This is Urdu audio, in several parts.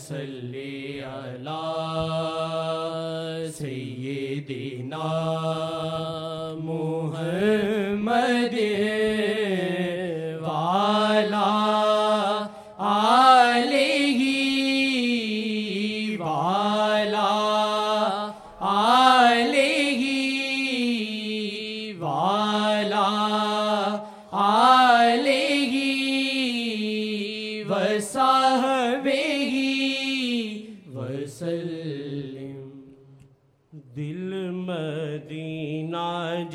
صلی علی سیدنا محمد وعلی آلہ وعلی آلہ وعلی آلہ وصحبہ وسلم۔ دل مدینہ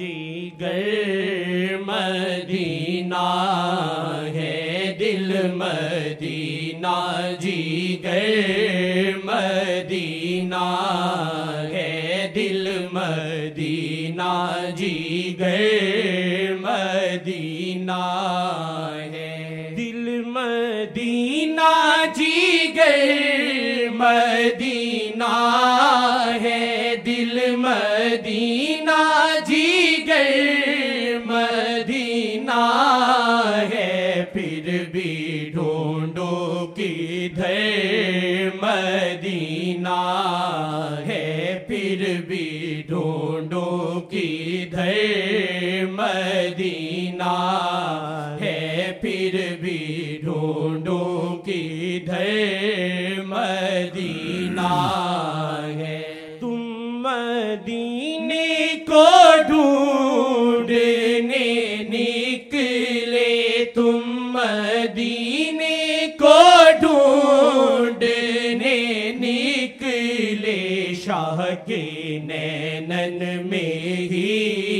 جگر مدینہ ہے، دل مدینہ جگر مدینہ ہے، دل مدینہ جگر مدینہ ہے، دل مدینہ جگر مدینہ ہے، دل مدینہ جگر مدینہ ہے، پھر بھی ڈھونڈو کدھر مدینہ ہے، پھر بھی ڈھونڈو کدھر مدینہ ہے، پھر بھی ڈھونڈو کدھر مدینہ ہے۔ تم مدینے کو ڈھونڈنے نکلے، تم مدینے کو ڈھونڈنے نکلے، شاہ کے نینن میں ہی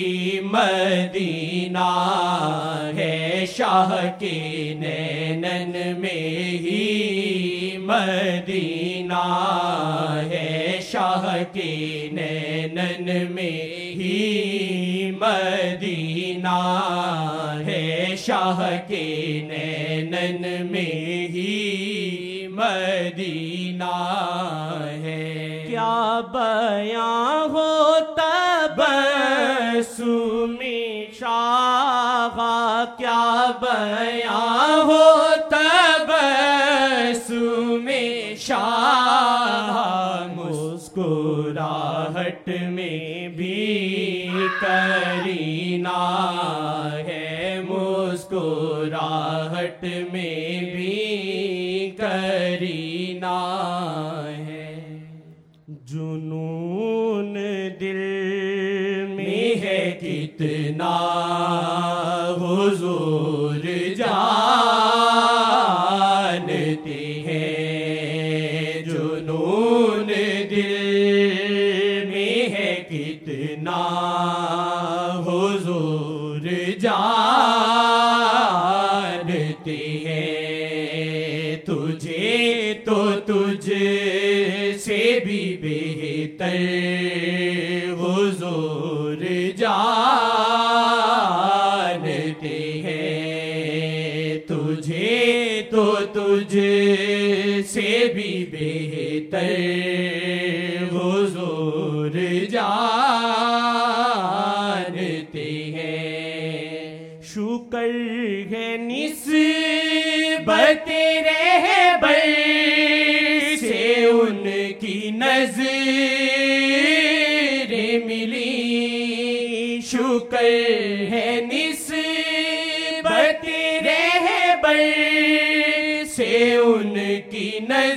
مدینہ ہے، شاہ کے نینن میں ہی مدینہ ہے، شاہ کے نینن میں ہی مدینہ ہے، شاہ کے نینن میں ہی مدینہ ہے۔ کیا بیاں ہو تبسم شاہ، کیا بیاں ہو تبسم شاہ، مسکراہٹ میں بھی کرینہ ہے، مسکراہٹ میں بھی کرینہ ہے۔ جنون دل میں ہے کتنا، حضور جانتے ہیں، جنون دل میں ہے کتنا، حضور جانتے ہیں، تجھے تو تجھ سے بھی بہتر حضور جانتے ہیں، تجھے تو تجھ سے بھی بہتر حضور جانتے ہیں۔ شکر ہے نسبت رہبر سے ان کی نظر ملی، شکر ہے نسبت رہبر سے ان کی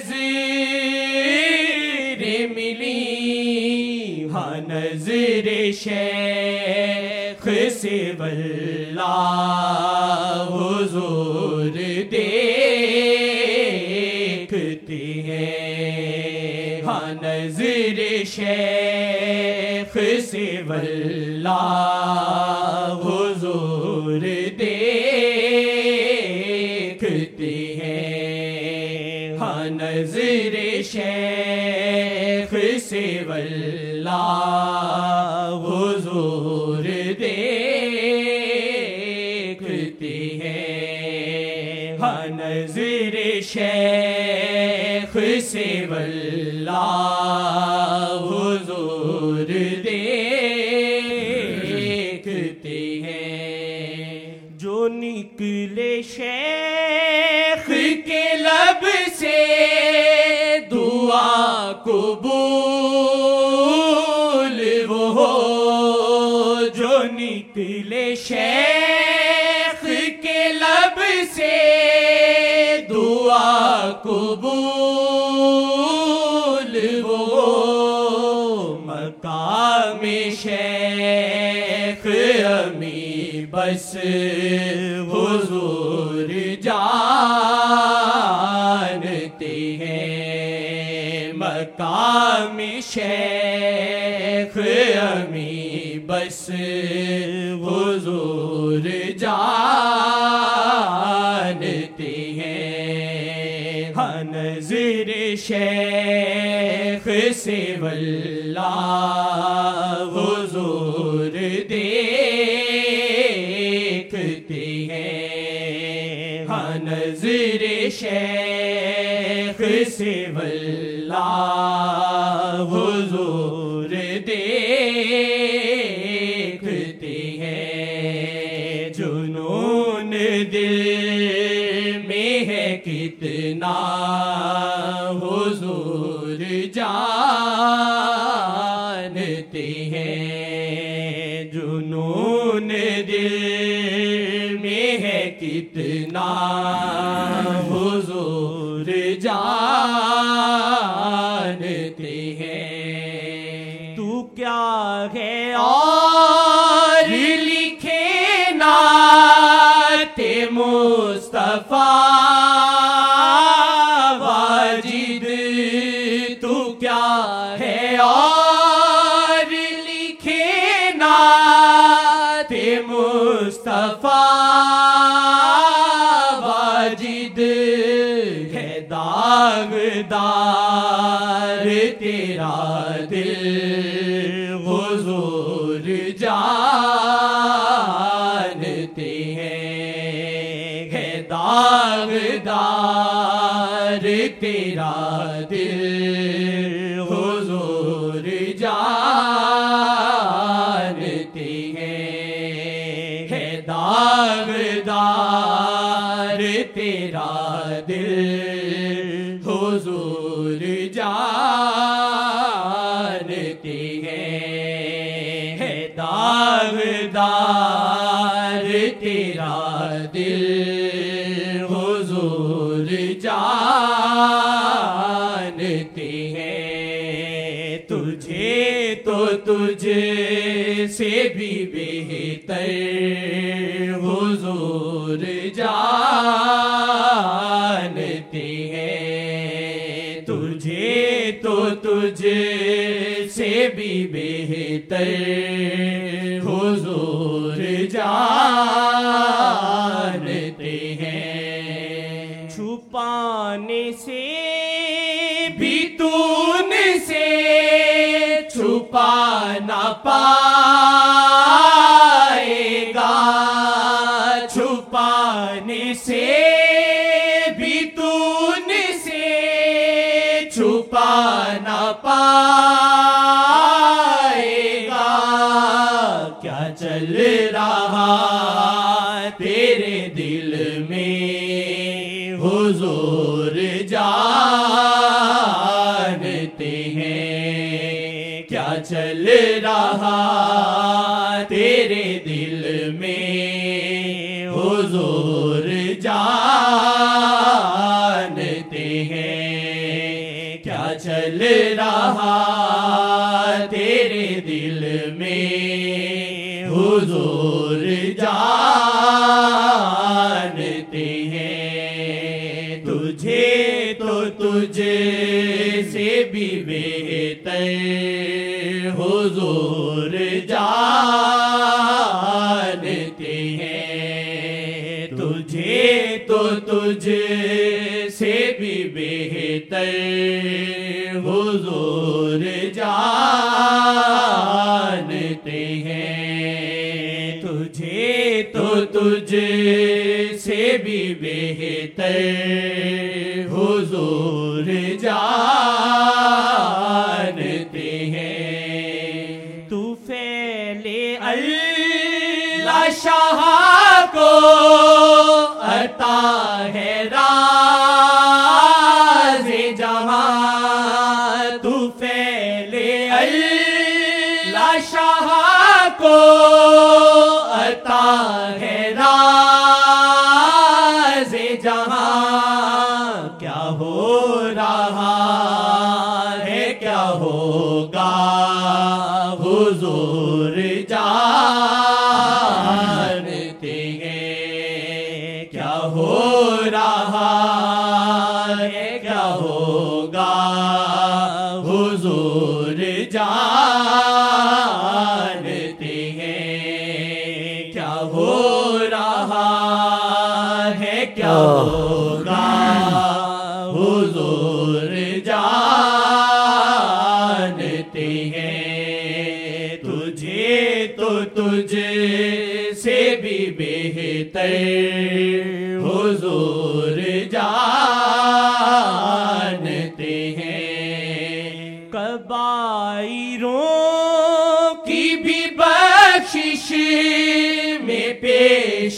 نظر ملی، ہاں نظر شیخ سے واللہ حضور دیکھتے ہیں، ہاں نظر شیخ سے واللہ حضور دیکھتے ہیں، ہاں نظر شیخ سے واللہ حضور دیکھتے ہیں، ہاں نظر شیخ سے واللہ حضور دیکھتے ہیں۔ جو نکلے شیخ کے لب سے قبول وہ ہو جو نکلے شیخ کے لب سے دعا قبول وہ ہو مقام شیخ امی بس حضور جانتے ہیں مقام شیخ امی بس حضور جانتے ہیں ہاں نظر شیخ سے واللہ حضور دیکھتے ہیں ہاں نظر شیخ سے واللہ حضور دیکھتے ہیں جنون دل میں ہے کتنا حضور جانتے ہیں جنون دل میں ہے کتنا حضور جانتے ہیں تو کیا ہے اور لکھے نعت مصطفیٰ واجد تو کیا ہے اور لکھے نعت مصطفیٰ واجد ہے داغدار تیرا دل حضور جانتے ہیں ہے داغدار تیرا دل حضور جانتے ہیں ہے داغدار تیرا دل حضور جانتے ہیں ہے داغدار تیرا دل حضور جانتے ہیں تجھے تو تجھ سے بھی بہتر حضور جانتے ہیں تجھے تو تجھ سے بھی بہتر حضور جانتے ہیں چھپانے سے بھی تو نے سے چھپا نہ پائے گا چھپانے سے بھی تو نے سے چھپا نہ پائے گا کیا چل رہا تیرے دل میں حضور جانتے ہیں کیا چل رہا تیرے دل میں حضور جانتے ہیں کیا چل رہا تیرے دل میں حضور جانتے ہیں تجھے تو تجھ سے بھی بہتر حضور جانتے ہیں تجھے تو تجھ سے بھی بہتر حضور جانتے ہیں تجھے تو تجھ سے بھی بہتر حضور جانتے ہیں تو فعل اللہ شاہ کو عطا ہے راز جہاں تو یہاں کیا ہو رہا ہے، کیا ہوگا حضور جانتے ہیں، کیا ہو رہا ہے، کیا ہوگا حضور جانتے ہیں، کیا ہو رہا ہے، کیا ہوگا حضور جانتے ہیں، تجھے تو تجھ سے بھی بہتر حضور جانتے ہیں، کبائروں کی بھی بخشش میں پیش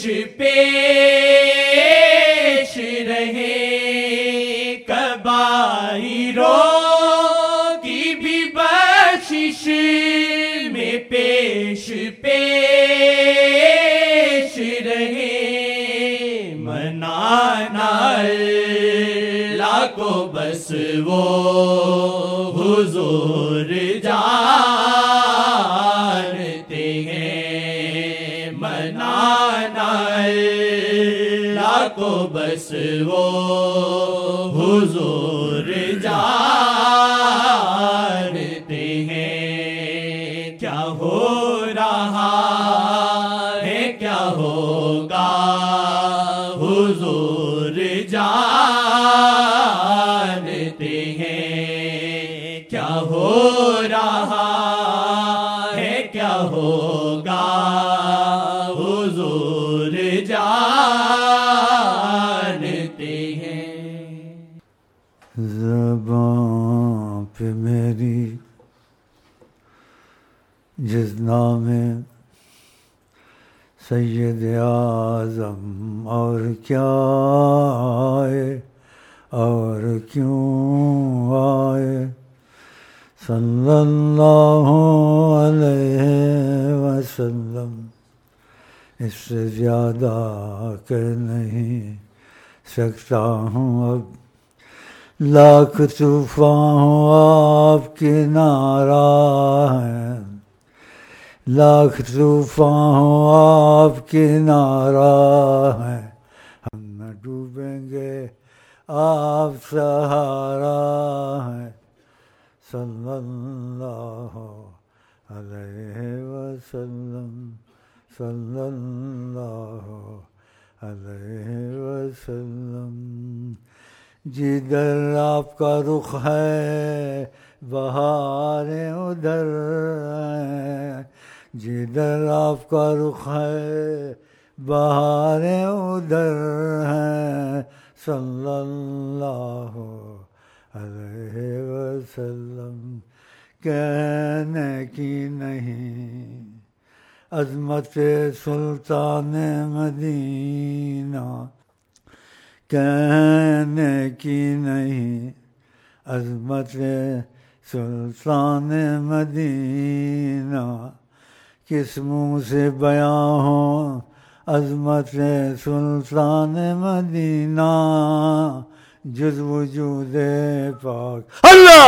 پیش رہے، کبائروں کی بھی بخشش میں پیش پیش رہے، منانا اللہ کو بس وہ حضور جانتے ہیں، منانا اللہ کو بس وہ حضور جانتے ہیں، کیا ہو رہا ہے، کیا ہوگا حضور جانتے ہیں، کیا ہو رہا ہے، کیا ہوگا حضور جانتے ہیں۔ زبان پہ میری جس نام سید اعظم اور کیا آئے اور کیوں آئے، صلی اللہ علیہ وسلم، اس سے زیادہ کہ نہیں سکتا ہوں اب، لاکھ طوفان ہوں آپ کی نعرہ ہے، لاکھ طوفان ہوں آپ کی نعرہ ہے، ہم نہ ڈوبیں گے آپ سہارا ہے، صلی اللہ علیہ وسلم، صلی اللہ علیہ وسلم، جدھر آپ کا رخ ہے بہاریں ادھر ہیں، جدھر آپ کا رخ ہے بہاریں ادھر ہیں، صلی اللہ علیہ وسلم، کہنے کی نہیں عظمت سلطان مدینہ، کہنے کی نہیں عظمت سلطان مدینہ، کس منہ سے بیاں ہو عظمت سلطان مدینہ، جز وجود پاک اللہ،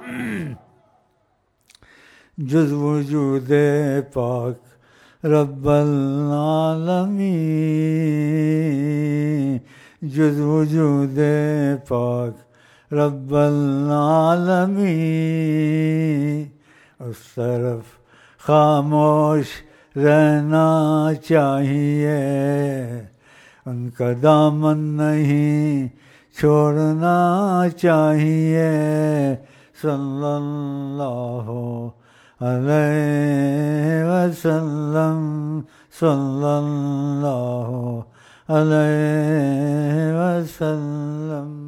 جز وجود پاک رب العالمین، جز وجود پاک رب العالمین، اس طرف خاموش رہنا چاہیے، ان کا دامن نہیں چھوڑنا چاہیے، صلی اللہ علیہ وسلم، صلی اللہ علیہ وسلم۔